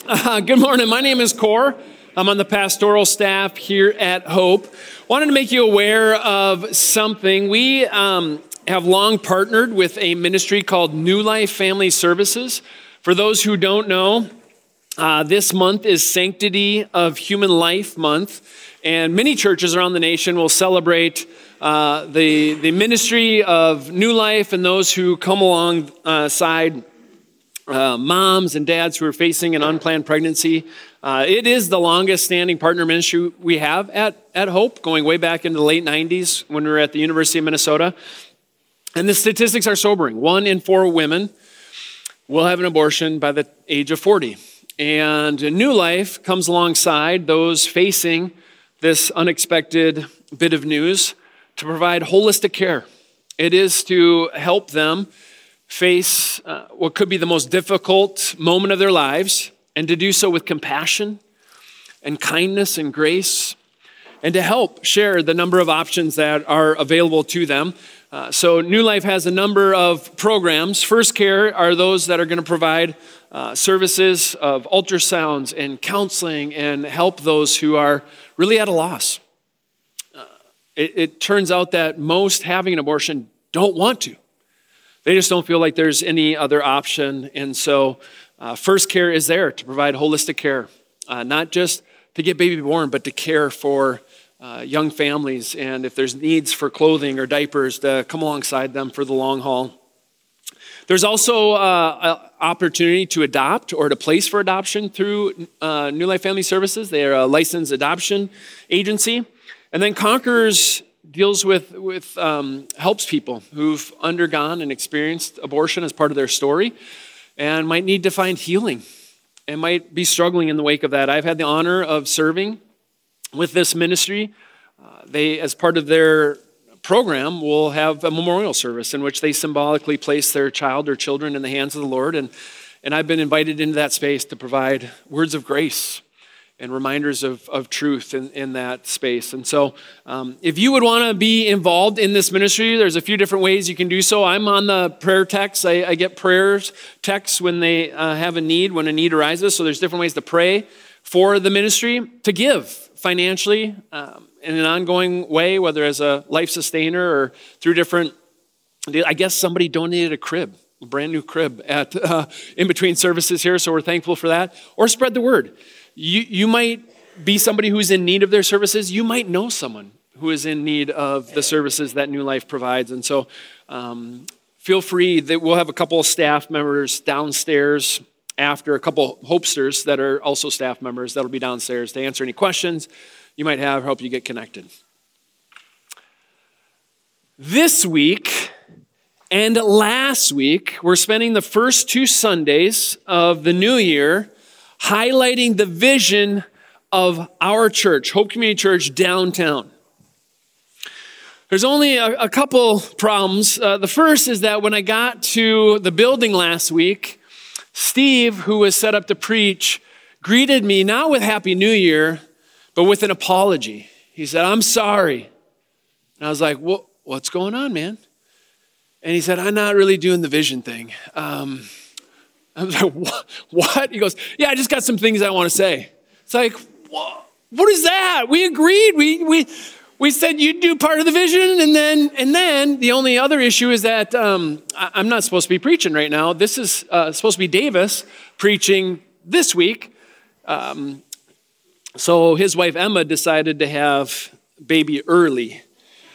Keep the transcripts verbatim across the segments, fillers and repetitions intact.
Uh, good morning. My name is Core. I'm on the pastoral staff here at Hope. Wanted to make you aware of something. We um, have long partnered with a ministry called New Life Family Services. For those who don't know, uh, this month is Sanctity of Human Life Month, and many churches around the nation will celebrate uh, the, the ministry of New Life and those who come alongside Uh, moms and dads who are facing an unplanned pregnancy. Uh, it is the longest standing partner ministry we have at, at Hope, going way back into the late nineties when we were at the University of Minnesota. And the statistics are sobering. One in four women will have an abortion by the age of forty. And New Life comes alongside those facing this unexpected bit of news to provide holistic care. It is to help them face uh, what could be the most difficult moment of their lives, and to do so with compassion and kindness and grace, and to help share the number of options that are available to them. Uh, so New Life has a number of programs. First Care are those that are going to provide uh, services of ultrasounds and counseling and help those who are really at a loss. Uh, it, it turns out that most having an abortion don't want to. They just don't feel like there's any other option. And so uh, First Care is there to provide holistic care, uh, not just to get baby born, but to care for uh, young families. And if there's needs for clothing or diapers, to come alongside them for the long haul. There's also uh, an opportunity to adopt or to place for adoption through uh, New Life Family Services. They are a licensed adoption agency. And then Conquerors deals with, with um, helps people who've undergone and experienced abortion as part of their story and might need to find healing and might be struggling in the wake of that. I've had the honor of serving with this ministry. Uh, they, as part of their program, will have a memorial service in which they symbolically place their child or children in the hands of the Lord. And, and I've been invited into that space to provide words of grace and reminders of, of truth in, in that space. And so um, if you would want to be involved in this ministry, there's a few different ways you can do so. I'm on the prayer text. I, I get prayers texts when they uh, have a need, when a need arises. So there's different ways to pray for the ministry, to give financially um, in an ongoing way, whether as a life sustainer or through different, I guess somebody donated a crib, a brand new crib at uh, in between services here. So we're thankful for that. Or spread the word. You you might be somebody who's in need of their services. You might know someone who is in need of the services that New Life provides. And so um, feel free. That we'll have a couple of staff members downstairs after, a couple Hopesters that are also staff members that'll be downstairs to answer any questions you might have, help you get connected. This week and last week, we're spending the first two Sundays of the new year highlighting the vision of our church, Hope Community Church downtown. There's only a, a couple problems. Uh, the first is that when I got to the building last week, Steve, who was set up to preach, greeted me not with Happy New Year, but with an apology. He said, "I'm sorry." And I was like, well, what's going on, man? And he said, "I'm not really doing the vision thing." Um, I was like, what? He goes, "Yeah, I just got some things I want to say." It's like, what is that? We agreed. We we we said you'd do part of the vision, and then and then the only other issue is that um, I, I'm not supposed to be preaching right now. This is uh, supposed to be Davis preaching this week. Um, so his wife Emma decided to have baby early.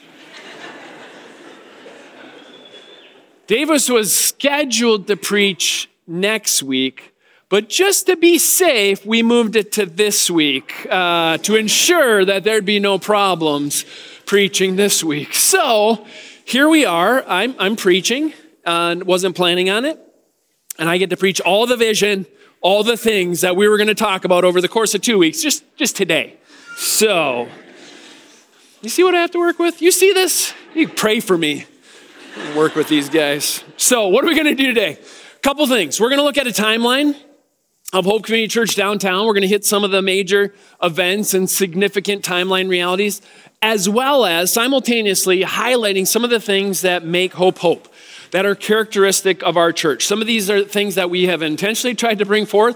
Davis was scheduled to preach next week, but just to be safe, we moved it to this week uh, to ensure that there'd be no problems preaching this week. So here we are. I'm, I'm preaching and wasn't planning on it, and I get to preach all the vision, all the things that we were going to talk about over the course of two weeks, just, just today. So you see what I have to work with? You see this? You pray for me. Work with these guys. So what are we going to do today? Couple things. We're going to look at a timeline of Hope Community Church downtown. We're going to hit some of the major events and significant timeline realities, as well as simultaneously highlighting some of the things that make Hope Hope, that are characteristic of our church. Some of these are things that we have intentionally tried to bring forth.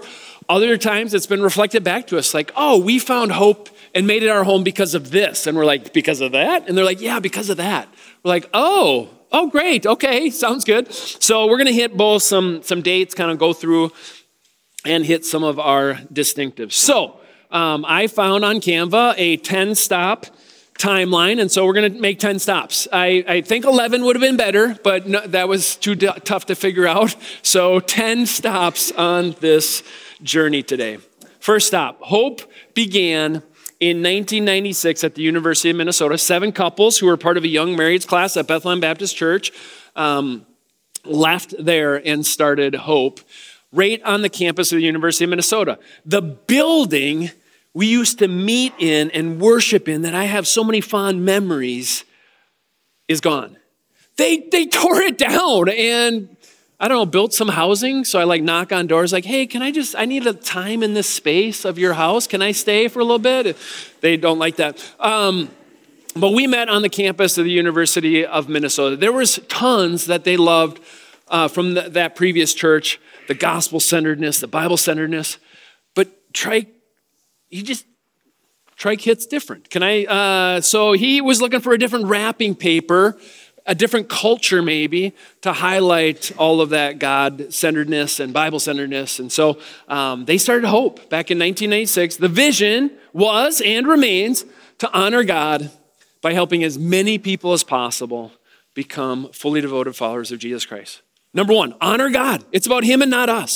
Other times it's been reflected back to us like, oh, we found hope and made it our home because of this. And we're like, because of that? And they're like, yeah, because of that. We're like, oh, oh, great. Okay, sounds good. So we're going to hit both some, some dates, kind of go through and hit some of our distinctives. So um, I found on Canva a ten-stop timeline, and so we're going to make ten stops. I, I think eleven would have been better, but no, that was too d- tough to figure out. So ten stops on this journey today. First stop, hope began in nineteen ninety-six at the University of Minnesota. Seven couples who were part of a young marrieds class at Bethlehem Baptist Church um, left there and started Hope right on the campus of the University of Minnesota. The building we used to meet in and worship in that I have so many fond memories is gone. They they tore it down and I don't know, built some housing. So I like knock on doors like, hey, can I just, I need a time in this space of your house. Can I stay for a little bit? They don't like that. Um, but we met on the campus of the University of Minnesota. There was tons that they loved uh, from the, that previous church, the gospel-centeredness, the Bible-centeredness. But Trike, he just, Trike hits different. Can I, uh, so he was looking for a different wrapping paper, a different culture maybe, to highlight all of that God-centeredness and Bible-centeredness. And so um, they started Hope back in nineteen ninety-six. The vision was and remains to honor God by helping as many people as possible become fully devoted followers of Jesus Christ. Number one, honor God. It's about him and not us.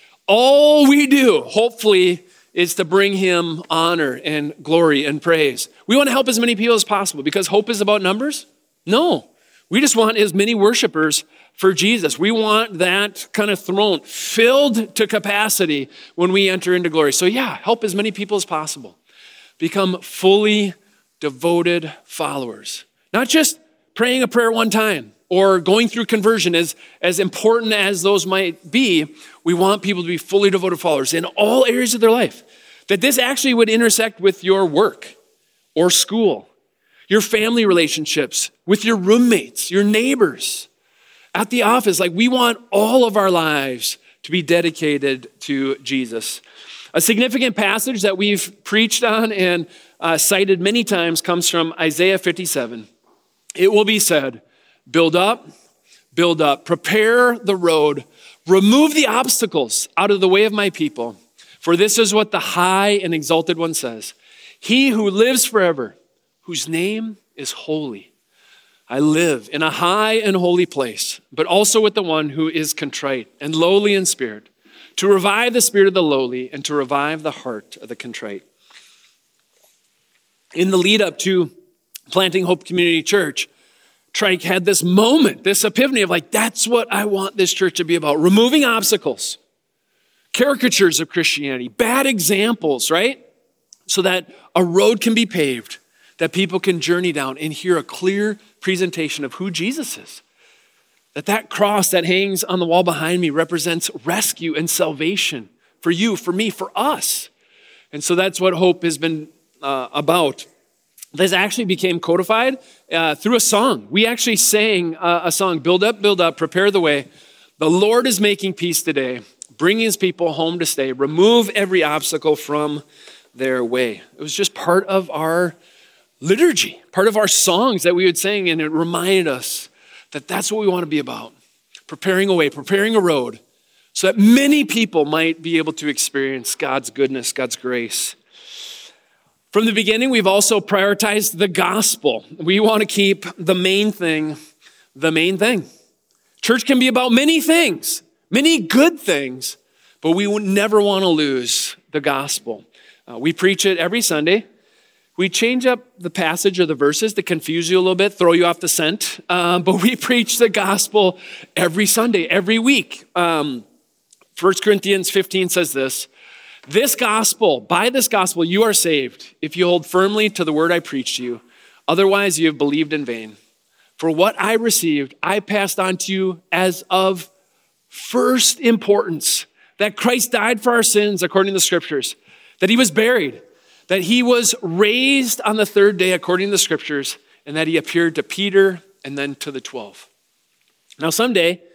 All we do, hopefully, is to bring him honor and glory and praise. We want to help as many people as possible because Hope is about numbers? No. We just want as many worshipers for Jesus. We want that kind of throne filled to capacity when we enter into glory. So yeah, help as many people as possible. Become fully devoted followers. Not just praying a prayer one time or going through conversion, as, as important as those might be. We want people to be fully devoted followers in all areas of their life. That this actually would intersect with your work or school, your family relationships, with your roommates, your neighbors, at the office. Like, we want all of our lives to be dedicated to Jesus. A significant passage that we've preached on and uh, cited many times comes from Isaiah fifty-seven. It will be said, build up, build up, prepare the road, remove the obstacles out of the way of my people. For this is what the high and exalted one says. He who lives forever, whose name is holy. I live in a high and holy place, but also with the one who is contrite and lowly in spirit, to revive the spirit of the lowly and to revive the heart of the contrite. In the lead up to planting Hope Community Church, Trike had this moment, this epiphany of like, that's what I want this church to be about. Removing obstacles, caricatures of Christianity, bad examples, right? So that a road can be paved, that people can journey down and hear a clear presentation of who Jesus is. That that cross that hangs on the wall behind me represents rescue and salvation for you, for me, for us. And so that's what Hope has been uh, about. This actually became codified uh, through a song. We actually sang uh, a song, build up, build up, prepare the way. The Lord is making peace today, bringing his people home to stay, remove every obstacle from their way. It was just part of our liturgy, part of our songs that we would sing, and it reminded us that that's what we want to be about. Preparing a way, preparing a road, so that many people might be able to experience God's goodness, God's grace. From the beginning, we've also prioritized the gospel. We want to keep the main thing the main thing. Church can be about many things, many good things, but we would never want to lose the gospel. Uh, we preach it every Sunday. We change up the passage or the verses to confuse you a little bit, throw you off the scent, uh, but we preach the gospel every Sunday, every week. Um, First Corinthians fifteen says this, this gospel, by this gospel, you are saved if you hold firmly to the word I preached to you. Otherwise, you have believed in vain. For what I received, I passed on to you as of first importance, that Christ died for our sins according to the scriptures, that he was buried, that he was raised on the third day according to the scriptures, and that he appeared to Peter and then to the twelve. Now, someday,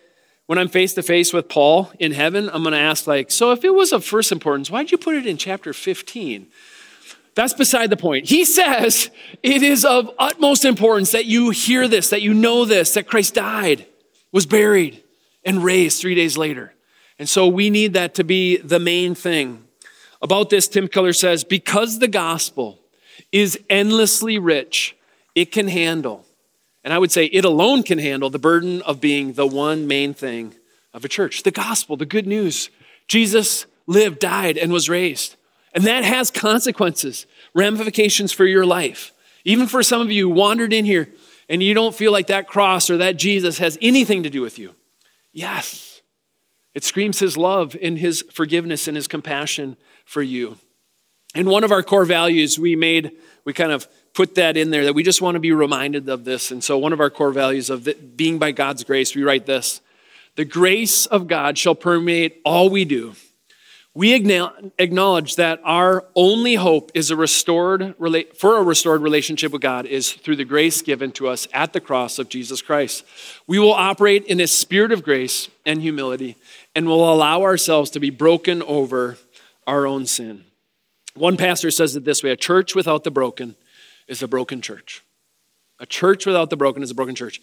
when I'm face to face with Paul in heaven, I'm going to ask like, so if it was of first importance, why'd you put it in chapter fifteen? That's beside the point. He says it is of utmost importance that you hear this, that you know this, that Christ died, was buried, and raised three days later. And so we need that to be the main thing. About this, Tim Keller says, because the gospel is endlessly rich, it can handle, and I would say it alone can handle the burden of being the one main thing of a church. The gospel, the good news. Jesus lived, died, and was raised. And that has consequences, ramifications for your life. Even for some of you who wandered in here and you don't feel like that cross or that Jesus has anything to do with you. Yes, it screams his love and his forgiveness and his compassion for you. And one of our core values, we made, we kind of put that in there, that we just want to be reminded of this. And so one of our core values of the, being by God's grace, we write this: the grace of God shall permeate all we do. We acknowledge that our only hope is a restored for a restored relationship with God is through the grace given to us at the cross of Jesus Christ. We will operate in a spirit of grace and humility and will allow ourselves to be broken over our own sin. One pastor says it this way: a church without the broken is a broken church. A church without the broken is a broken church.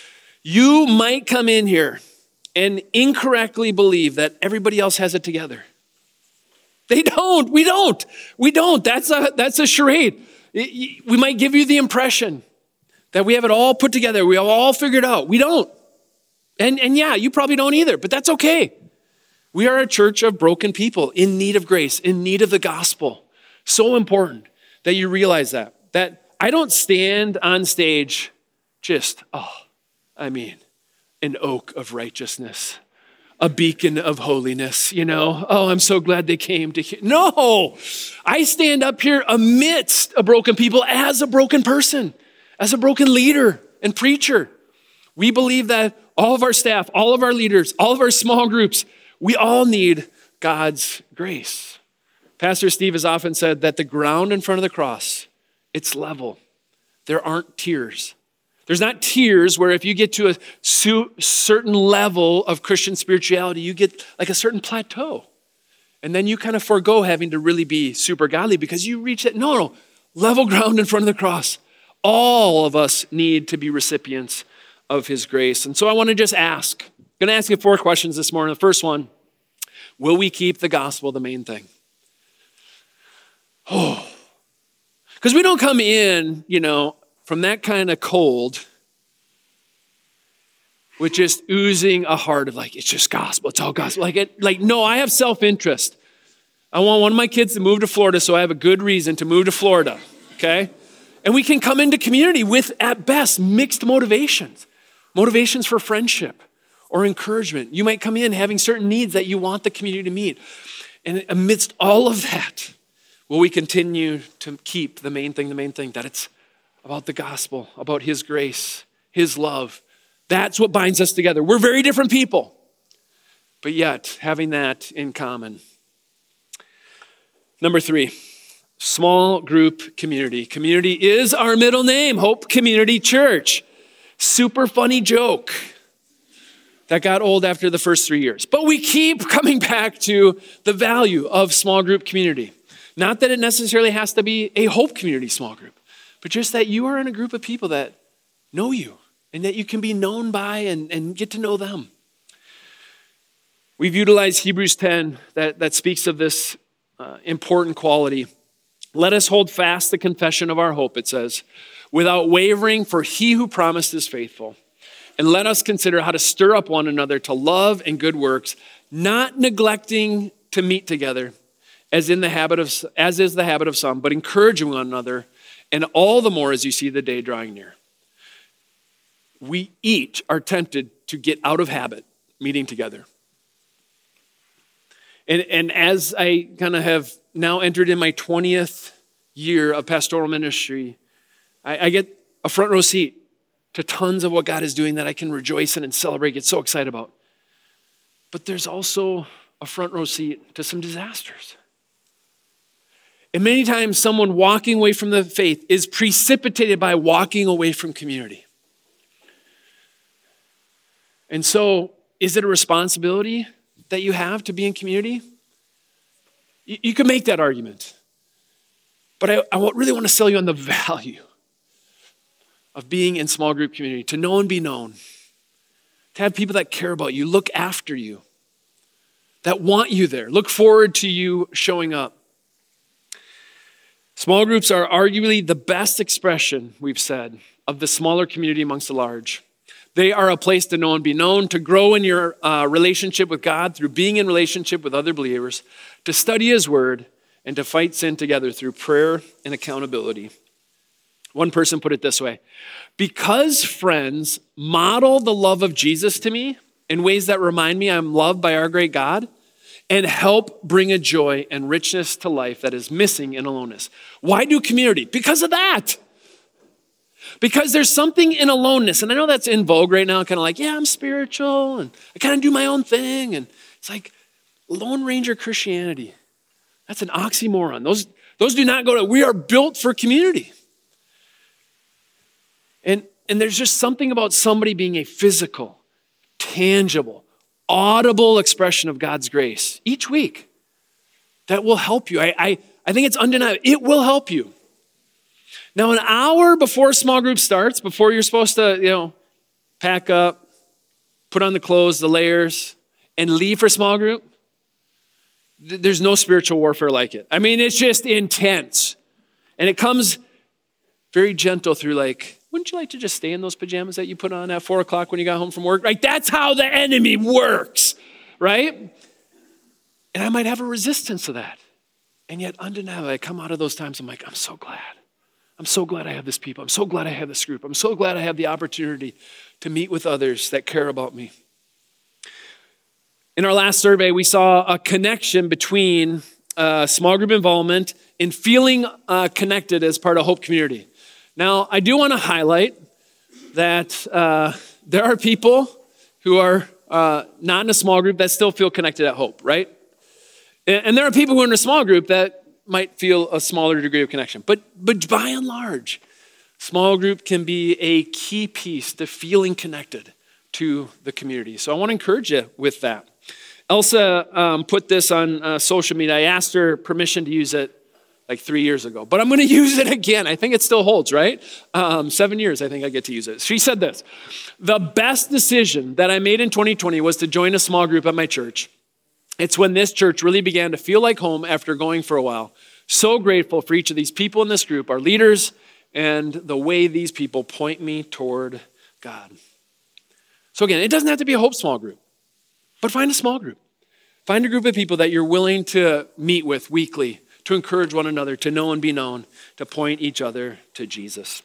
You might come in here and incorrectly believe that everybody else has it together. They don't. We don't. We don't. That's a, that's a charade. We might give you the impression that we have it all put together. We have all figured out. We don't. And, and yeah, you probably don't either, but that's okay. We are a church of broken people in need of grace, in need of the gospel. So important that you realize that. That I don't stand on stage just, oh, I mean, an oak of righteousness. A beacon of holiness, you know. Oh, I'm so glad they came to hear. No, I stand up here amidst a broken people as a broken person, as a broken leader and preacher. We believe that all of our staff, all of our leaders, all of our small groups, we all need God's grace. Pastor Steve has often said that the ground in front of the cross, it's level. There aren't tiers. There's not tiers where if you get to a certain level of Christian spirituality, you get like a certain plateau. And then you kind of forego having to really be super godly because you reach that, no, no, level ground in front of the cross. All of us need to be recipients of his grace. And so I want to just ask, I'm going to ask you four questions this morning. The first one, will we keep the gospel the main thing? Oh, because we don't come in, you know, from that kind of cold with just oozing a heart of like, it's just gospel, it's all gospel. Like, it, like no, I have self-interest. I want one of my kids to move to Florida so I have a good reason to move to Florida, okay? And we can come into community with, at best, mixed motivations. Motivations for friendship or encouragement. You might come in having certain needs that you want the community to meet. And amidst all of that, will we continue to keep the main thing, the main thing, that it's about the gospel, about his grace, his love. That's what binds us together. We're very different people, but yet having that in common. Number three, small group community. Community is our middle name, Hope Community Church. Super funny joke that got old after the first three years. But we keep coming back to the value of small group community. Not that it necessarily has to be a Hope Community small group, but just that you are in a group of people that know you and that you can be known by and, and get to know them. We've utilized Hebrews ten that, that speaks of this uh, important quality. Let us hold fast the confession of our hope, it says, without wavering, for he who promised is faithful. And let us consider how to stir up one another to love and good works, not neglecting to meet together, as in the habit of as is the habit of some, but encouraging one another, and all the more as you see the day drawing near. We each are tempted to get out of habit meeting together. And, and as I kind of have now entered in my twentieth year of pastoral ministry, I, I get a front row seat to tons of what God is doing that I can rejoice in and celebrate, get so excited about. But there's also a front row seat to some disasters. And many times someone walking away from the faith is precipitated by walking away from community. And so is it a responsibility that you have to be in community? You, you can make that argument. But I, I really want to sell you on the value of being in small group community, to know and be known, to have people that care about you, look after you, that want you there, look forward to you showing up. Small groups are arguably the best expression, we've said, of the smaller community amongst the large. They are a place to know and be known, to grow in your uh, relationship with God through being in relationship with other believers, to study his word, and to fight sin together through prayer and accountability. One person put it this way: because friends model the love of Jesus to me in ways that remind me I'm loved by our great God, and help bring a joy and richness to life that is missing in aloneness. Why do community? Because of that. Because there's something in aloneness, and I know that's in vogue right now, kind of like, yeah, I'm spiritual, and I kind of do my own thing, and it's like Lone Ranger Christianity. That's an oxymoron. Those, those do not go to, we are built for community. And, and there's just something about somebody being a physical, tangible, audible expression of God's grace each week that will help you. I, I, I think it's undeniable. It will help you. Now, an hour before small group starts, before you're supposed to, you know, pack up, put on the clothes, the layers, and leave for small group, th- there's no spiritual warfare like it. I mean, it's just intense. And it comes very gentle through like, wouldn't you like to just stay in those pajamas that you put on at four o'clock when you got home from work? Right? That's how the enemy works, right? And I might have a resistance to that. And yet, undeniably, I come out of those times, I'm like, I'm so glad. I'm so glad I have this people. I'm so glad I have this group. I'm so glad I have the opportunity to meet with others that care about me. In our last survey, we saw a connection between uh, small group involvement and feeling uh, connected as part of Hope Community. Now, I do want to highlight that uh, there are people who are uh, not in a small group that still feel connected at Hope, right? And, and there are people who are in a small group that might feel a smaller degree of connection. But, but by and large, small group can be a key piece to feeling connected to the community. So I want to encourage you with that. Elsa um, put this on uh, social media. I asked her permission to use it like three years ago, but I'm going to use it again. I think it still holds, right? Um, seven years, I think I get to use it. She said this: the best decision that I made in twenty twenty was to join a small group at my church. It's when this church really began to feel like home after going for a while. So grateful for each of these people in this group, our leaders, and the way these people point me toward God. So again, it doesn't have to be a Hope small group, but find a small group. Find a group of people that you're willing to meet with weekly, to encourage one another, to know and be known, to point each other to Jesus.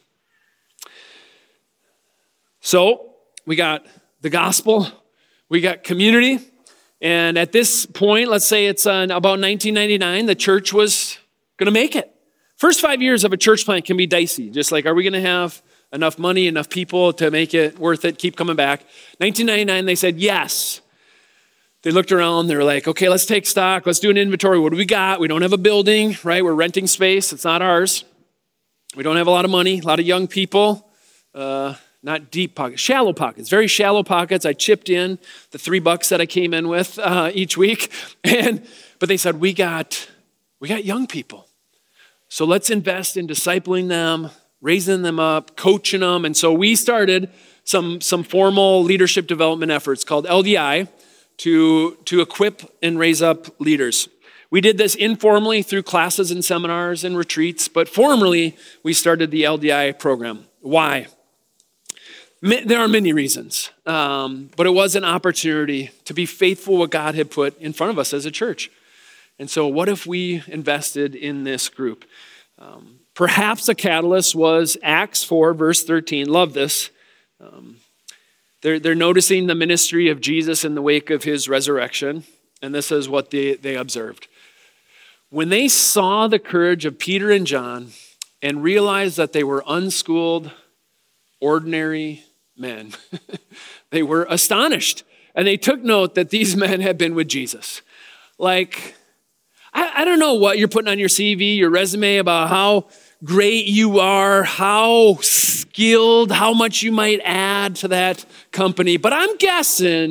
So we got the gospel, we got community, and at this point, let's say it's uh, about nineteen ninety-nine, the church was going to make it. First five years of a church plant can be dicey, just like, are we going to have enough money, enough people to make it worth it, keep coming back? nineteen ninety-nine, they said yes. They looked around, they were like, okay, let's take stock, let's do an inventory. What do we got? We don't have a building, right? We're renting space, it's not ours. We don't have a lot of money, a lot of young people, uh, not deep pockets, shallow pockets, very shallow pockets. I chipped in the three bucks that I came in with uh, each week. And but they said, we got, we got young people. So let's invest in discipling them, raising them up, coaching them. And so we started some, some formal leadership development efforts called L D I, to, to equip and raise up leaders. We did this informally through classes and seminars and retreats, but formally, we started the L D I program. Why? There are many reasons, um, but it was an opportunity to be faithful what God had put in front of us as a church. And so what if we invested in this group? Um, perhaps a catalyst was Acts four, verse thirteen. Love this. Um, They're, they're noticing the ministry of Jesus in the wake of his resurrection. And this is what they, they observed. When they saw the courage of Peter and John and realized that they were unschooled, ordinary men, they were astonished. And they took note that these men had been with Jesus. Like, I, I don't know what you're putting on your C V, your resume about how great you are, how skilled, how much you might add to that company. But I'm guessing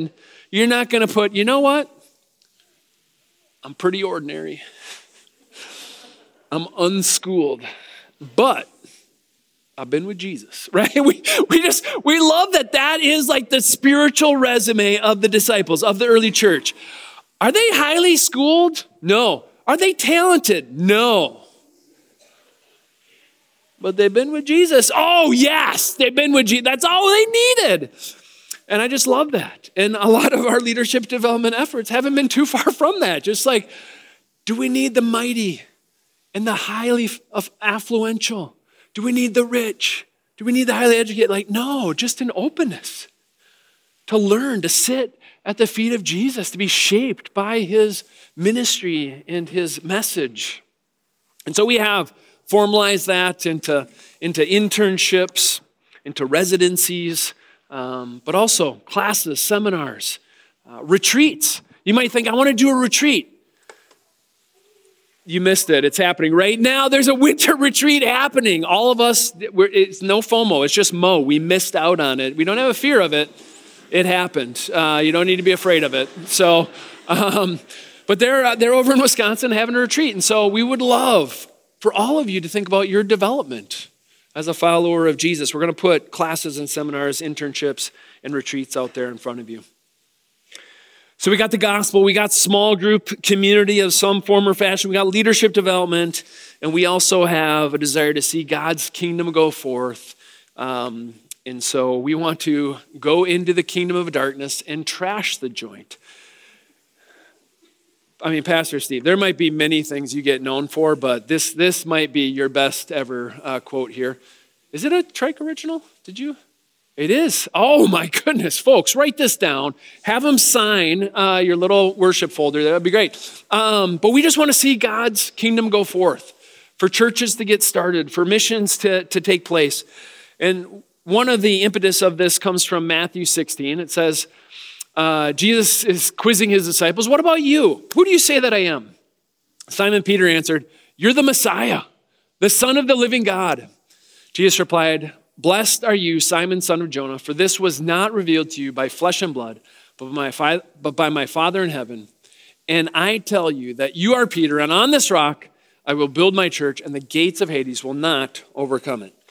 You're not going to put, you know what? I'm pretty ordinary. I'm unschooled, but I've been with Jesus, right? We, we just, we love that that is like the spiritual resume of the disciples, of the early church. Are they highly schooled? No. Are they talented? No. But they've been with Jesus. Oh, yes, they've been with Jesus. That's all they needed. And I just love that. And a lot of our leadership development efforts haven't been too far from that. Just like, do we need the mighty and the highly affluential? Do we need the rich? Do we need the highly educated? Like, no, just an openness to learn, to sit at the feet of Jesus, to be shaped by his ministry and his message. And so we have formalized that into, into internships, into residencies, um, but also classes, seminars, uh, retreats. You might think, I want to do a retreat. You missed it. It's happening right now. There's a winter retreat happening. All of us, we're, it's no FOMO. It's just Mo. We missed out on it. We don't have a fear of it. It happened. Uh, you don't need to be afraid of it. So, um, but they're uh, they're over in Wisconsin having a retreat, and so we would love for all of you to think about your development as a follower of Jesus. We're going to put classes and seminars, internships, and retreats out there in front of you. So we got the gospel, we got small group community of some form or fashion, we got leadership development, and we also have a desire to see God's kingdom go forth. Um, and so we want to go into the kingdom of darkness and trash the joint. I mean, Pastor Steve, there might be many things you get known for, but this this might be your best ever uh, quote here. Is it a Trike original? Did you? It is. Oh my goodness, folks, write this down. Have them sign uh, your little worship folder. That would be great. Um, but we just want to see God's kingdom go forth, for churches to get started, for missions to, to take place. And one of the impetus of this comes from Matthew sixteen. It says, uh, Jesus is quizzing his disciples, what about you? Who do you say that I am? Simon Peter answered, you're the Messiah, the Son of the living God. Jesus replied, blessed are you, Simon, son of Jonah, for this was not revealed to you by flesh and blood, but by, my fi- but by my Father in heaven. And I tell you that you are Peter, and on this rock I will build my church, and the gates of Hades will not overcome it.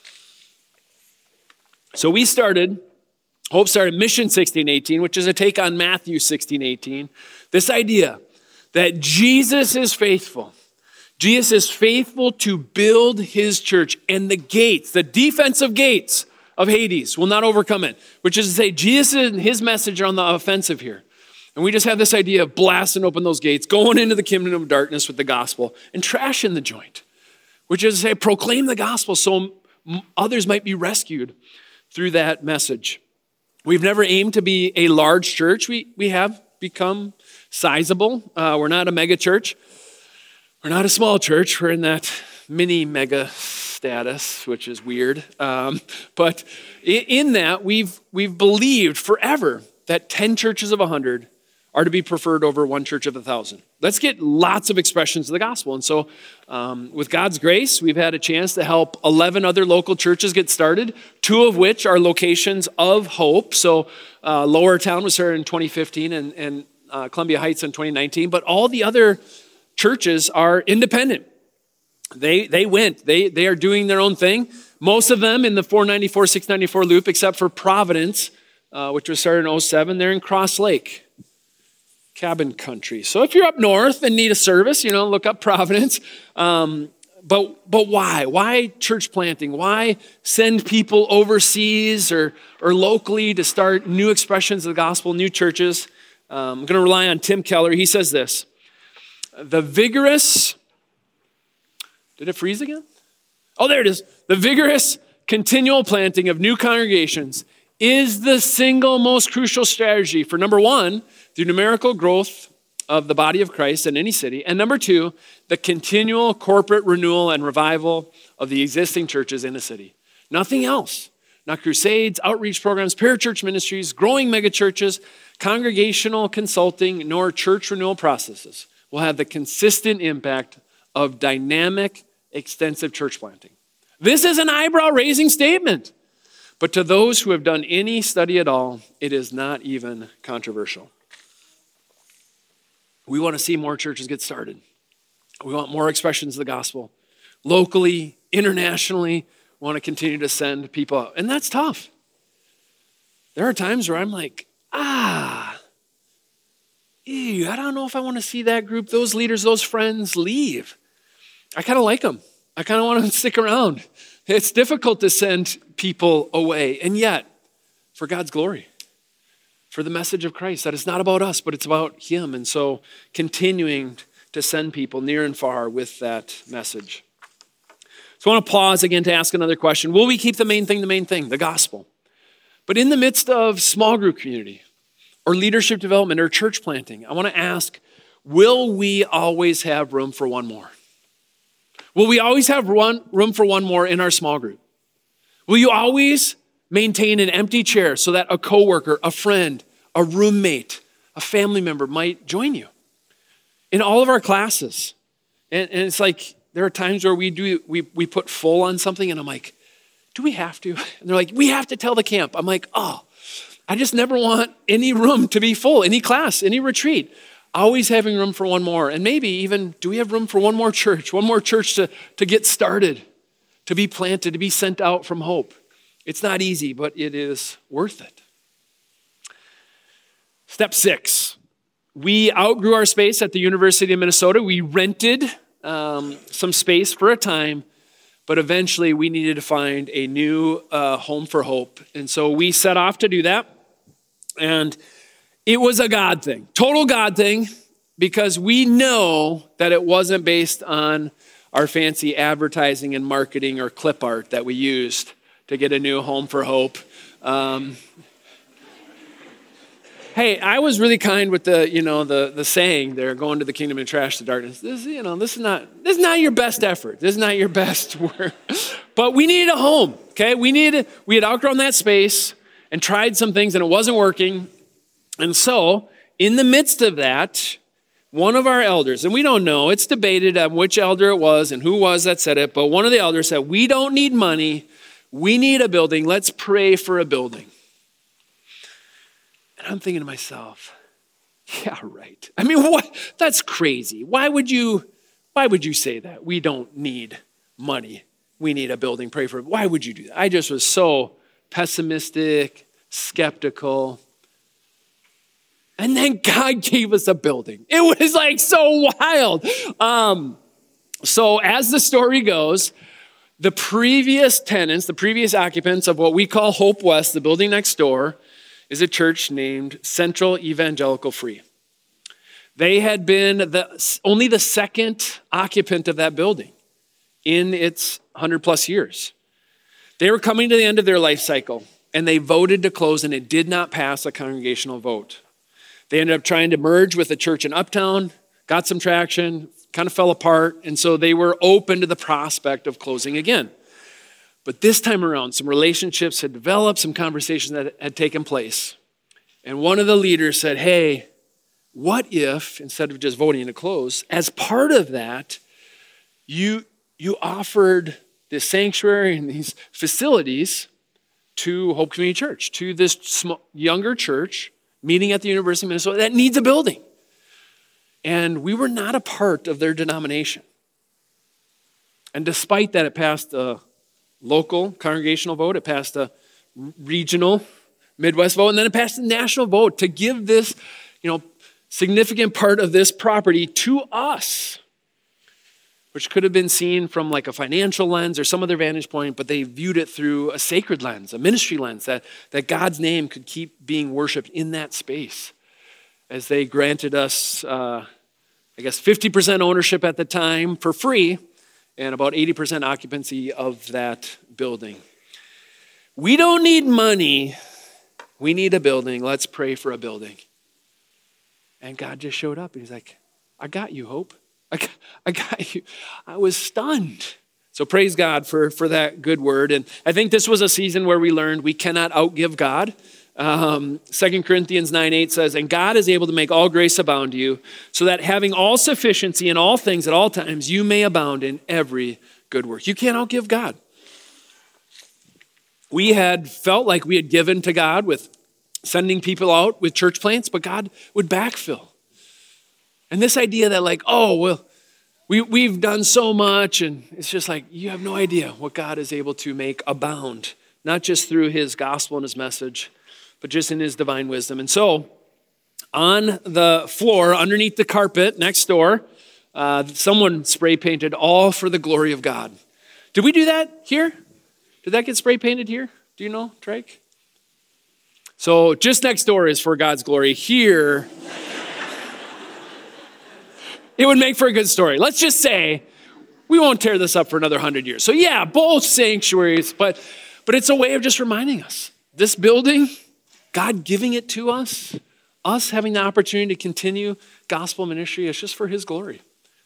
So we started, Hope started Mission sixteen eighteen, which is a take on Matthew sixteen eighteen. This idea that Jesus is faithful. Jesus is faithful to build his church, and the gates, the defensive gates of Hades will not overcome it, which is to say Jesus and his message are on the offensive here. And we just have this idea of blasting open those gates, going into the kingdom of darkness with the gospel and trashing the joint, which is to say proclaim the gospel so others might be rescued through that message. We've never aimed to be a large church. We, we have become sizable. Uh, we're not a mega church. We're not a small church. We're in that mini mega status, which is weird. Um, but in that, we've we've believed forever that ten churches of a hundred are to be preferred over one church of a thousand. Let's get lots of expressions of the gospel. And so um, with God's grace, we've had a chance to help eleven other local churches get started, two of which are locations of Hope. So uh, Lower Town was here in twenty fifteen and, and uh, Columbia Heights in twenty nineteen. But all the other churches are independent. They they went. They they are doing their own thing. Most of them in the four ninety-four, six ninety-four loop, except for Providence, uh, which was started in oh seven. They're in Cross Lake, Cabin Country. So if you're up north and need a service, you know, look up Providence. Um, but but why? Why church planting? Why send people overseas or or locally to start new expressions of the gospel, new churches? Um, I'm going to rely on Tim Keller. He says this. The vigorous, did it freeze again? Oh, there it is. The vigorous continual planting of new congregations is the single most crucial strategy for, number one, the numerical growth of the body of Christ in any city, and number two, the continual corporate renewal and revival of the existing churches in a city. Nothing else. Not crusades, outreach programs, parachurch ministries, growing megachurches, congregational consulting, nor church renewal processes will have the consistent impact of dynamic, extensive church planting. This is an eyebrow-raising statement, but to those who have done any study at all, it is not even controversial. We want to see more churches get started. We want more expressions of the gospel. Locally, internationally, we want to continue to send people out. And that's tough. There are times where I'm like, ah, ew, I don't know if I want to see that group, those leaders, those friends leave. I kind of like them. I kind of want them to stick around. It's difficult to send people away. And yet, for God's glory, for the message of Christ, that it's not about us, but it's about him. And so continuing to send people near and far with that message. So I want to pause again to ask another question. Will we keep the main thing the main thing, the gospel? But in the midst of small group community or leadership development or church planting, I want to ask, will we always have room for one more? Will we always have one, room for one more in our small group? Will you always maintain an empty chair so that a coworker, a friend, a roommate, a family member might join you? In all of our classes. And, and it's like, there are times where we do we, we put full on something and I'm like, do we have to? And they're like, we have to tell the camp. I'm like, oh, I just never want any room to be full, any class, any retreat. Always having room for one more. And maybe even, do we have room for one more church? One more church to, to get started, to be planted, to be sent out from Hope. It's not easy, but it is worth it. Step six. We outgrew our space at the University of Minnesota. We rented um, some space for a time, but eventually we needed to find a new uh, home for Hope. And so we set off to do that. And it was a God thing, total God thing, because we know that it wasn't based on our fancy advertising and marketing or clip art that we used to get a new home for Hope. Um, Hey, I was really kind with the, you know, the, the saying there, going to the kingdom and trash the darkness. This, you know, this is not, this is not your best effort. This is not your best work. But we needed a home, okay? We needed, we had outgrown that space and tried some things and it wasn't working. And so, in the midst of that, one of our elders, and we don't know, it's debated on which elder it was and who was that said it, but one of the elders said, we don't need money, we need a building, let's pray for a building. And I'm thinking to myself, yeah, right. I mean, what? That's crazy. Why would you, why would you say that? We don't need money. We need a building. Pray for it. Why would you do that? I just was so pessimistic, skeptical. And then God gave us a building. It was like so wild. Um, so as the story goes, the previous tenants, the previous occupants of what we call Hope West, the building next door, is a church named Central Evangelical Free. They had been the, only the second occupant of that building in its one hundred plus years. They were coming to the end of their life cycle and they voted to close and it did not pass a congregational vote. They ended up trying to merge with a church in Uptown, got some traction, kind of fell apart, and so they were open to the prospect of closing again. But this time around, some relationships had developed, some conversations that had taken place. And one of the leaders said, hey, what if, instead of just voting to close, as part of that, you, you offered this sanctuary and these facilities to Hope Community Church, to this sm- younger church meeting at the University of Minnesota that needs a building. And we were not a part of their denomination. And despite that, it passed a local congregational vote, it passed a regional Midwest vote, and then it passed a national vote to give this, you know, significant part of this property to us, which could have been seen from like a financial lens or some other vantage point, but they viewed it through a sacred lens, a ministry lens, that, that God's name could keep being worshiped in that space as they granted us, uh, I guess, fifty percent ownership at the time for free, and about eighty percent occupancy of that building. We don't need money. We need a building. Let's pray for a building. And God just showed up and he's like, I got you, Hope. I got, I got you. I was stunned. So praise God for, for that good word. And I think this was a season where we learned we cannot outgive God. Um, Second Corinthians nine eight says, and God is able to make all grace abound to you, so that having all sufficiency in all things at all times, you may abound in every good work. You can't outgive God. We had felt like we had given to God with sending people out with church plants, but God would backfill. And this idea that like, oh, well, we, we've done so much, and it's just like, you have no idea what God is able to make abound, not just through his gospel and his message, but just in his divine wisdom. And so on the floor, underneath the carpet next door, uh, someone spray painted "All for the Glory of God." Did we do that here? Did that get spray painted here? Do you know, Drake? So just next door is "For God's Glory." Here, it would make for a good story. Let's just say we won't tear this up for another hundred years. So yeah, both sanctuaries, but, but it's a way of just reminding us. This building, God giving it to us, us having the opportunity to continue gospel ministry, it's just for his glory.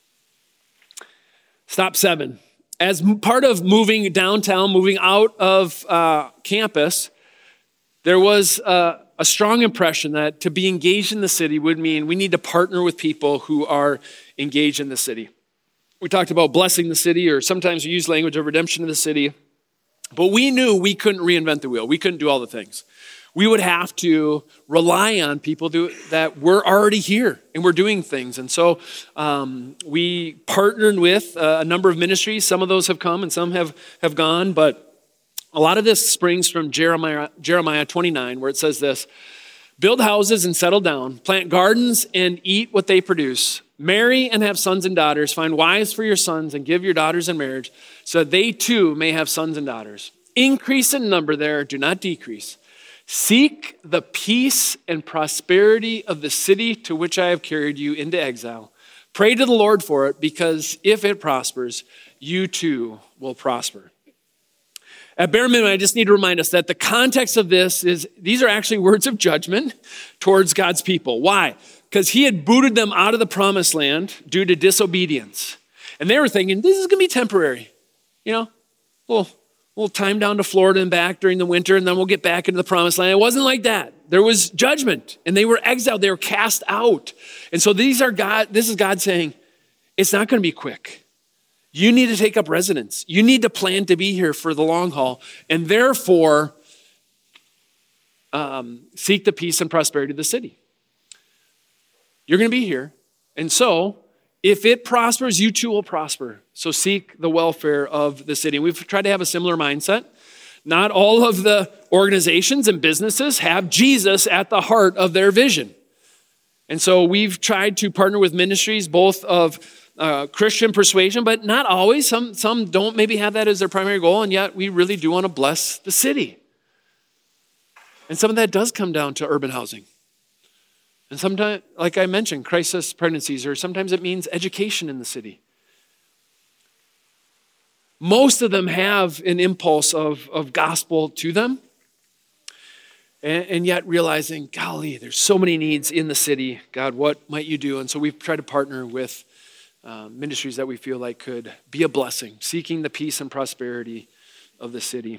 Stop seven. As part of moving downtown, moving out of uh, campus, there was uh, a strong impression that to be engaged in the city would mean we need to partner with people who are engaged in the city. We talked about blessing the city, or sometimes we use language of redemption of the city, but we knew we couldn't reinvent the wheel. We couldn't do all the things. We would have to rely on people to, that were already here and were doing things. And so um, we partnered with uh, a number of ministries. Some of those have come and some have, have gone, but a lot of this springs from Jeremiah, Jeremiah twenty-nine, where it says this: build houses and settle down, plant gardens and eat what they produce, marry and have sons and daughters, find wives for your sons and give your daughters in marriage, so that they too may have sons and daughters. Increase in number there, do not decrease. Seek the peace and prosperity of the city to which I have carried you into exile. Pray to the Lord for it, because if it prospers, you too will prosper. At bare minimum, I just need to remind us that the context of this is, these are actually words of judgment towards God's people. Why? Because he had booted them out of the promised land due to disobedience. And they were thinking, this is going to be temporary. You know, well, We'll time down to Florida and back during the winter, and then we'll get back into the promised land. It wasn't like that. There was judgment, and they were exiled. They were cast out. And so these are God. This is God saying, it's not going to be quick. You need to take up residence. You need to plan to be here for the long haul, and therefore um, seek the peace and prosperity of the city. You're going to be here, and so if it prospers, you too will prosper. So seek the welfare of the city. We've tried to have a similar mindset. Not all of the organizations and businesses have Jesus at the heart of their vision. And so we've tried to partner with ministries, both of uh, Christian persuasion, but not always. Some, some don't maybe have that as their primary goal, and yet we really do want to bless the city. And some of that does come down to urban housing. And sometimes, like I mentioned, crisis pregnancies, or sometimes it means education in the city. Most of them have an impulse of, of gospel to them. And, and yet realizing, golly, there's so many needs in the city. God, what might you do? And so we've tried to partner with uh, ministries that we feel like could be a blessing, seeking the peace and prosperity of the city.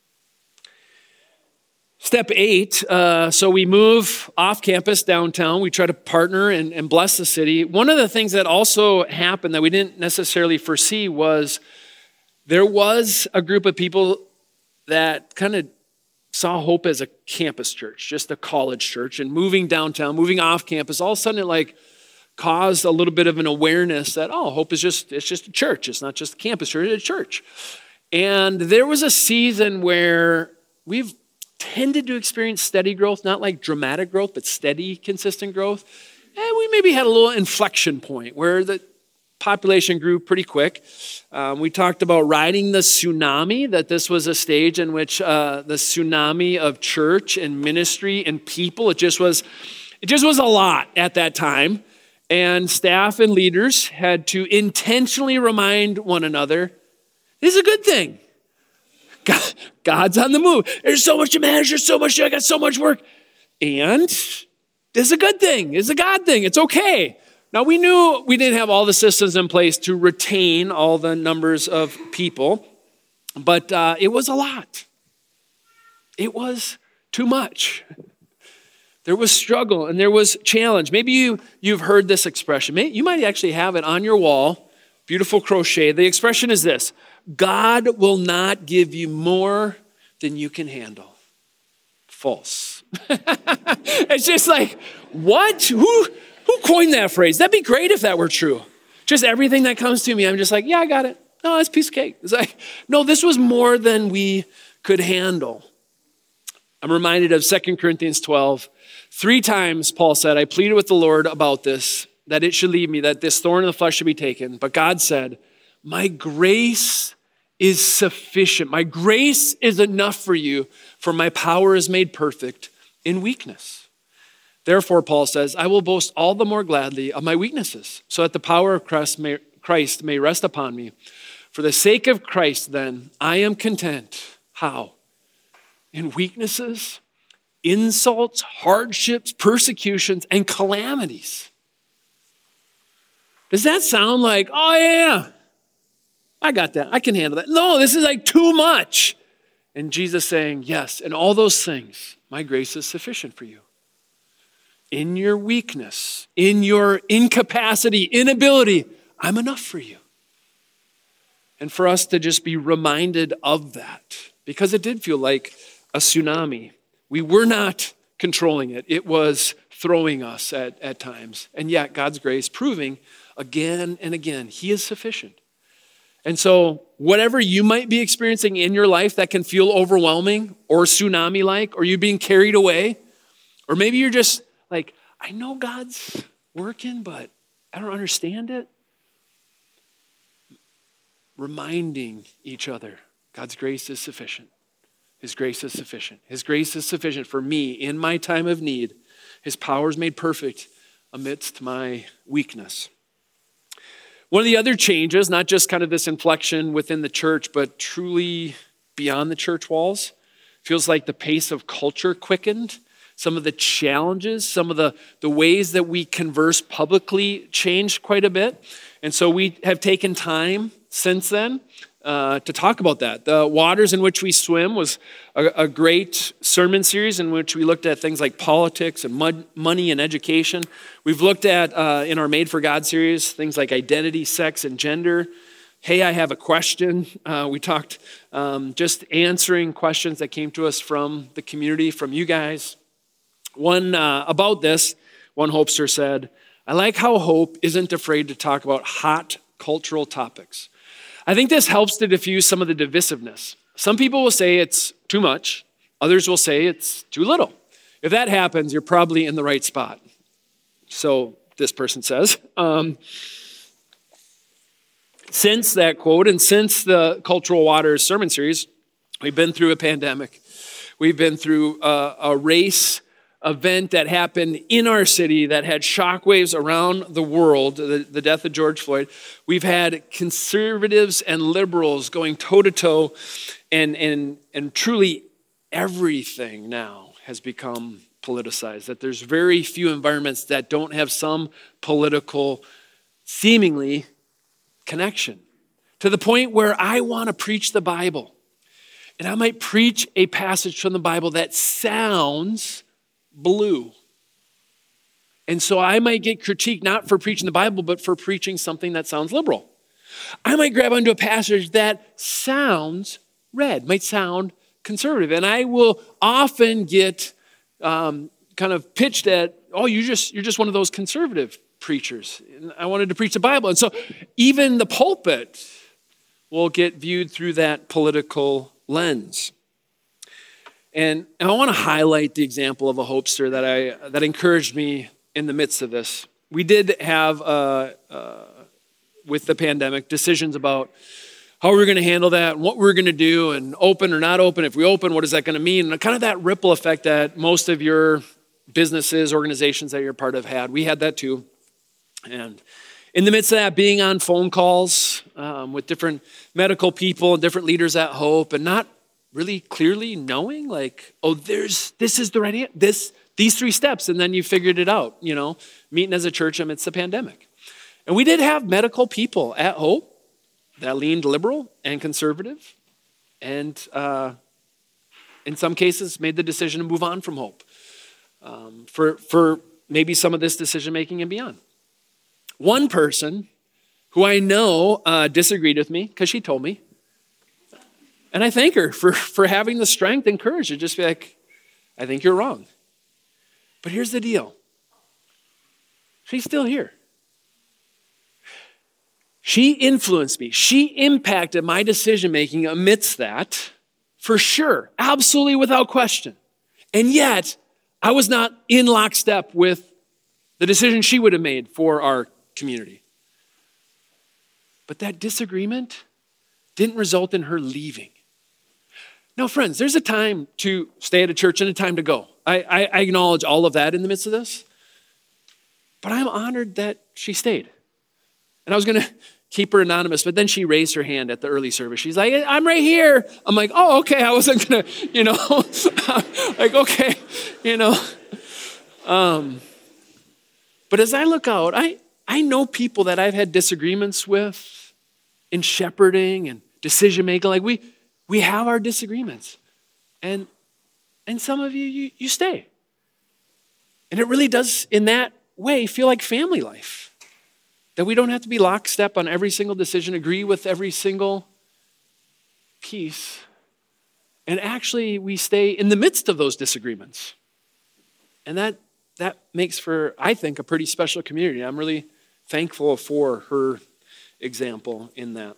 Step eight, uh, so we move off campus downtown. We try to partner and, and bless the city. One of the things that also happened that we didn't necessarily foresee was there was a group of people that kind of saw Hope as a campus church, just a college church, and moving downtown, moving off campus, all of a sudden it like caused a little bit of an awareness that, oh, Hope is just, it's just a church. It's not just a campus church, it's a church. And there was a season where we've tended to experience steady growth, not like dramatic growth, but steady, consistent growth. And we maybe had a little inflection point where the population grew pretty quick. Um, we talked about riding the tsunami, that this was a stage in which uh, the tsunami of church and ministry and people, it just was, it just was a lot at that time. And staff and leaders had to intentionally remind one another, this is a good thing. God, God's on the move. There's so much to manage. There's so much. I got so much work. And this is a good thing. It's a God thing. It's okay. Now, we knew we didn't have all the systems in place to retain all the numbers of people, but uh, it was a lot. It was too much. There was struggle and there was challenge. Maybe you, you've heard this expression. Maybe you might actually have it on your wall. Beautiful crochet. The expression is this: God will not give you more than you can handle. False. It's just like, what? Who, Who coined that phrase? That'd be great if that were true. Just everything that comes to me, I'm just like, yeah, I got it. No, it's a piece of cake. It's like, no, this was more than we could handle. I'm reminded of Second Corinthians twelve. Three times, Paul said, I pleaded with the Lord about this, that it should leave me, that this thorn in the flesh should be taken. But God said, my grace is sufficient. My grace is enough for you, for my power is made perfect in weakness. Therefore, Paul says, I will boast all the more gladly of my weaknesses, so that the power of Christ may, Christ may rest upon me. For the sake of Christ, then, I am content. How? In weaknesses, insults, hardships, persecutions, and calamities. Does that sound like, oh yeah, I got that. I can handle that. No, this is like too much. And Jesus saying, yes, in all those things, my grace is sufficient for you. In your weakness, in your incapacity, inability, I'm enough for you. And for us to just be reminded of that, because it did feel like a tsunami. We were not controlling it. It was throwing us at, at times. And yet God's grace proving again and again, he is sufficient. And so whatever you might be experiencing in your life that can feel overwhelming or tsunami-like, or you being carried away, or maybe you're just like, I know God's working, but I don't understand it. Reminding each other, God's grace is sufficient. His grace is sufficient. His grace is sufficient for me in my time of need. His power is made perfect amidst my weakness. One of the other changes, not just kind of this inflection within the church, but truly beyond the church walls, feels like the pace of culture quickened. Some of the challenges, some of the, the ways that we converse publicly changed quite a bit. And so we have taken time since then uh, to talk about that. The Waters in Which We Swim was a, a great sermon series in which we looked at things like politics and mud, money and education. We've looked at, uh, in our Made for God series, things like identity, sex, and gender. Hey, I have a question. Uh, we talked um, just answering questions that came to us from the community, from you guys. One uh, about this, one Hopester said, I like how Hope isn't afraid to talk about hot cultural topics. I think this helps to diffuse some of the divisiveness. Some people will say it's too much. Others will say it's too little. If that happens, you're probably in the right spot. So this person says, um, since that quote and since the Cultural Waters sermon series, we've been through a pandemic. We've been through a, a race event that happened in our city that had shockwaves around the world, the, the death of George Floyd. We've had conservatives and liberals going toe-to-toe, and, and, and truly everything now has become politicized, that there's very few environments that don't have some political, seemingly, connection. To the point where I want to preach the Bible, and I might preach a passage from the Bible that sounds blue. And so I might get critiqued not for preaching the Bible, but for preaching something that sounds liberal. I might grab onto a passage that sounds red, might sound conservative. And I will often get um, kind of pitched at, oh, you just, you're just one of those conservative preachers. And I wanted to preach the Bible. And so even the pulpit will get viewed through that political lens. And I want to highlight the example of a Hopester that I that encouraged me in the midst of this. We did have, uh, uh, with the pandemic, decisions about how we're going to handle that and what we're going to do and open or not open. If we open, what is that going to mean? And kind of that ripple effect that most of your businesses, organizations that you're part of had. We had that too. And in the midst of that, being on phone calls um, with different medical people and different leaders at Hope, and not really clearly knowing, like, oh, there's this is the right answer, this these three steps, and then you figured it out. You know, meeting as a church amidst the pandemic, and we did have medical people at Hope that leaned liberal and conservative, and uh, in some cases made the decision to move on from Hope um, for for maybe some of this decision making and beyond. One person who I know uh, disagreed with me because she told me. And I thank her for, for having the strength and courage to just be like, I think you're wrong. But here's the deal. She's still here. She influenced me. She impacted my decision-making amidst that, for sure, absolutely without question. And yet, I was not in lockstep with the decision she would have made for our community. But that disagreement didn't result in her leaving. Now, friends, there's a time to stay at a church and a time to go. I, I, I acknowledge all of that in the midst of this. But I'm honored that she stayed. And I was going to keep her anonymous, but then she raised her hand at the early service. She's like, I'm right here. I'm like, oh, okay. I wasn't going to, you know, like, okay, you know. Um, but as I look out, I, I know people that I've had disagreements with in shepherding and decision making. Like we we have our disagreements. And and some of you, you, you stay. And it really does, in that way, feel like family life. That we don't have to be lockstep on every single decision, agree with every single piece. And actually, we stay in the midst of those disagreements. And that that makes for, I think, a pretty special community. I'm really thankful for her example in that.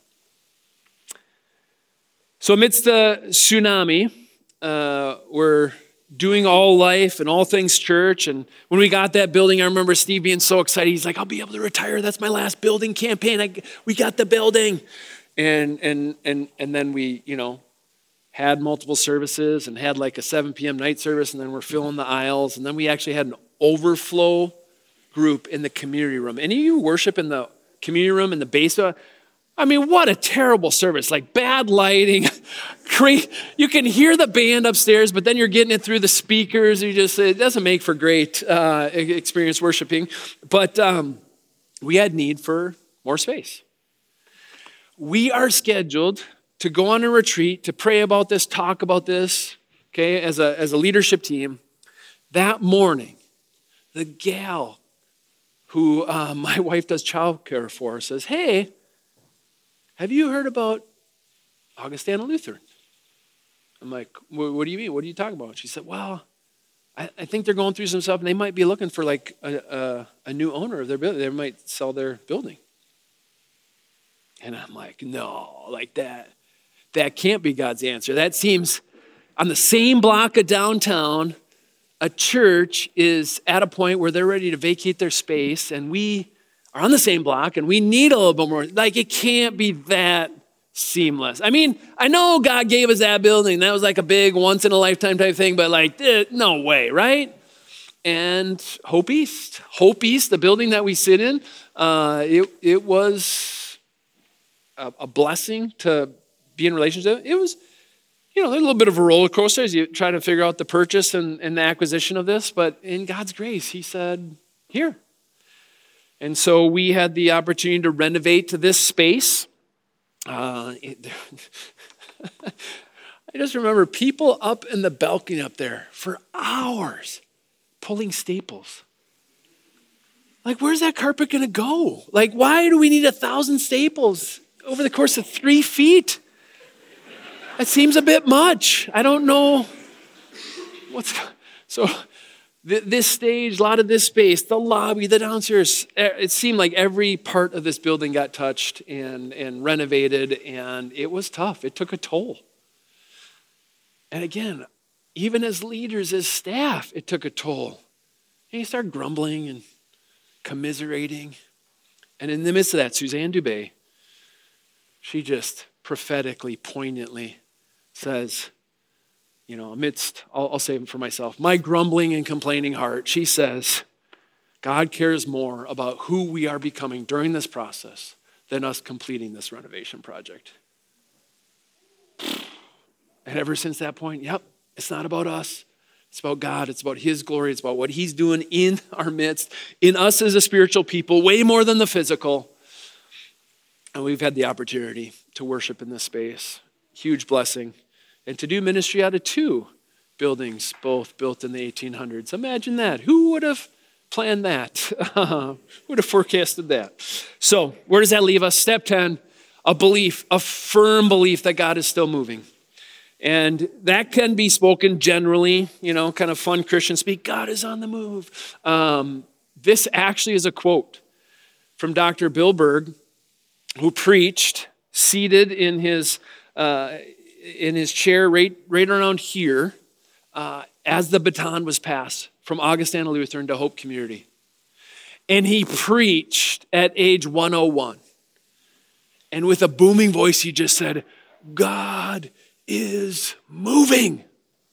So amidst the tsunami, uh, we're doing all life and all things church. And when we got that building, I remember Steve being so excited. He's like, I'll be able to retire. That's my last building campaign. I, we got the building. And, and, and, and then we, you know, had multiple services and had like a seven p.m. night service. And then we're filling the aisles. And then we actually had an overflow group in the community room. Any of you worship in the community room in the basement? I mean, what a terrible service. Like bad lighting. You can hear the band upstairs, but then you're getting it through the speakers. You just, it doesn't make for great uh, experience worshiping. But um, we had need for more space. We are scheduled to go on a retreat, to pray about this, talk about this, okay, as a, as a leadership team. That morning, the gal who uh, my wife does childcare for says, hey, have you heard about Augustana Lutheran? I'm like, what do you mean? What are you talking about? She said, well, I, I think they're going through some stuff and they might be looking for like a, a, a new owner of their building. They might sell their building. And I'm like, no, like that, that can't be God's answer. That seems on the same block of downtown, a church is at a point where they're ready to vacate their space and we are on the same block and we need a little bit more. Like it can't be that seamless. I mean, I know God gave us that building. That was like a big once in a lifetime type thing, but like, eh, no way, right? And Hope East, Hope East, the building that we sit in, uh, it, it was a, a blessing to be in relationship. It was, you know, there's a little bit of a roller coaster as you try to figure out the purchase and, and the acquisition of this, but in God's grace, he said, here. And so we had the opportunity to renovate to this space. Uh, it, I just remember people up in the balcony up there for hours pulling staples. Like, where's that carpet going to go? Like, why do we need a thousand staples over the course of three feet? That seems a bit much. I don't know what's so. This stage, a lot of this space, the lobby, the downstairs, it seemed like every part of this building got touched and, and renovated, and it was tough. It took a toll. And again, even as leaders, as staff, it took a toll. And you start grumbling and commiserating. And in the midst of that, Suzanne Dubé, she just prophetically, poignantly says, you know, amidst, I'll, I'll say it for myself, my grumbling and complaining heart, she says, God cares more about who we are becoming during this process than us completing this renovation project. And ever since that point, yep, it's not about us. It's about God. It's about his glory. It's about what he's doing in our midst, in us as a spiritual people, way more than the physical. And we've had the opportunity to worship in this space. Huge blessing. And to do ministry out of two buildings, both built in the eighteen hundreds. Imagine that. Who would have planned that? Who would have forecasted that? So where does that leave us? Step ten, a belief, a firm belief that God is still moving. And that can be spoken generally, you know, kind of fun Christian speak. God is on the move. Um, This actually is a quote from Doctor Bill Berg, who preached seated in his uh, in his chair right, right around here uh, as the baton was passed from Augustana Lutheran to Hope Community. And he preached at age one oh one. And with a booming voice, he just said, God is moving.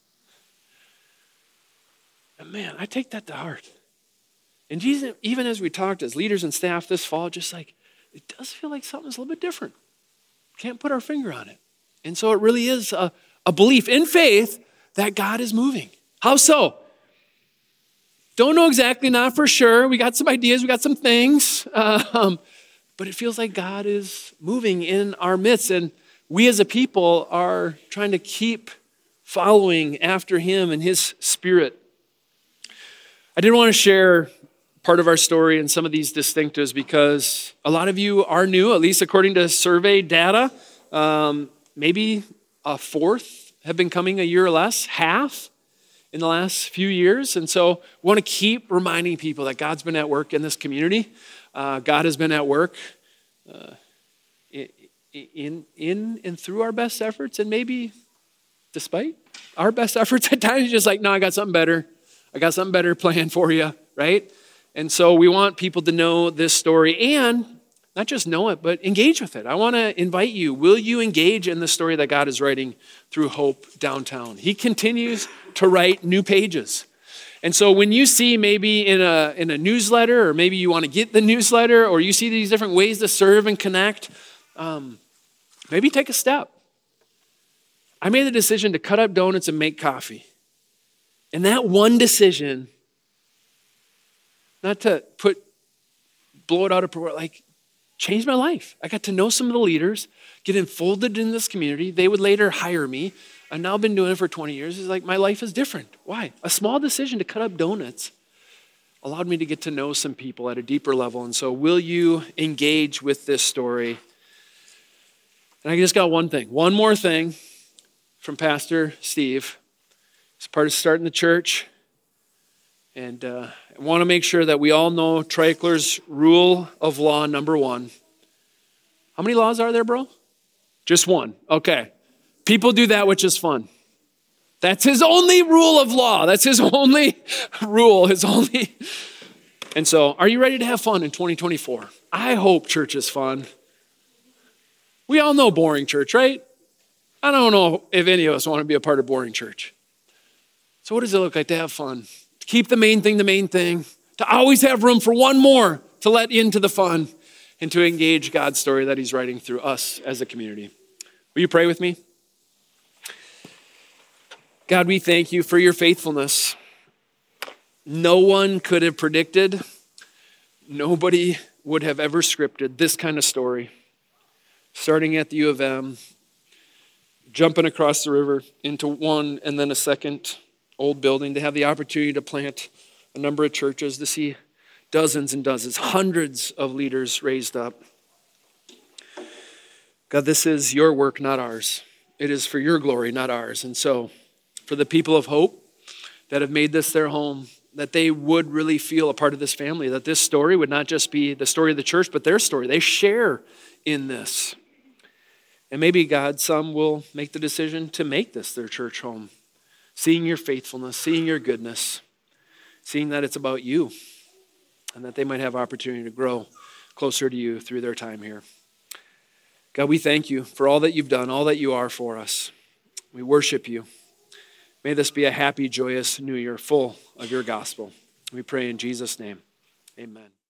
And man, I take that to heart. And Jesus, even as we talked as leaders and staff this fall, just like, it does feel like something's a little bit different. Can't put our finger on it. And so it really is a, a belief in faith that God is moving. How so? Don't know exactly, not for sure. We got some ideas, we got some things. Um, but it feels like God is moving in our midst. And we as a people are trying to keep following after him and his spirit. I did want to share part of our story and some of these distinctives because a lot of you are new, at least according to survey data. Um, maybe a fourth have been coming a year or less, half in the last few years. And so we want to keep reminding people that God's been at work in this community. Uh, God has been at work uh, in, in and through our best efforts, and maybe despite our best efforts at times, just like, no, I got something better. I got something better planned for you, right? And so we want people to know this story and not just know it, but engage with it. I want to invite you. Will you engage in the story that God is writing through Hope Downtown? He continues to write new pages. And so when you see maybe in a, in a newsletter, or maybe you want to get the newsletter, or you see these different ways to serve and connect, um, maybe take a step. I made the decision to cut up donuts and make coffee. And that one decision, not to put, blow it out of proportion, like, changed my life. I got to know some of the leaders, get enfolded in this community. They would later hire me. I've now been doing it for twenty years. It's like my life is different. Why? A small decision to cut up donuts allowed me to get to know some people at a deeper level. And so will you engage with this story? And I just got one thing, one more thing from Pastor Steve. It's part of starting the church. And uh, I want to make sure that we all know Treichler's rule of law number one. How many laws are there, bro? Just one. Okay. People do that which is fun. That's his only rule of law. That's his only rule, his only. And so, are you ready to have fun in twenty twenty-four? I hope church is fun. We all know boring church, right? I don't know if any of us want to be a part of boring church. So what does it look like to have fun? To keep the main thing the main thing. To always have room for one more to let into the fun and to engage God's story that he's writing through us as a community. Will you pray with me? God, we thank you for your faithfulness. No one could have predicted, nobody would have ever scripted this kind of story. Starting at the U of M, jumping across the river into one and then a second old building, to have the opportunity to plant a number of churches, to see dozens and dozens, hundreds of leaders raised up. God, this is your work, not ours. It is for your glory, not ours. And so, for the people of Hope that have made this their home, that they would really feel a part of this family, that this story would not just be the story of the church, but their story. They share in this. And maybe, God, some will make the decision to make this their church home, seeing your faithfulness, seeing your goodness, seeing that it's about you, and that they might have opportunity to grow closer to you through their time here. God, we thank you for all that you've done, all that you are for us. We worship you. May this be a happy, joyous new year full of your gospel. We pray in Jesus' name. Amen.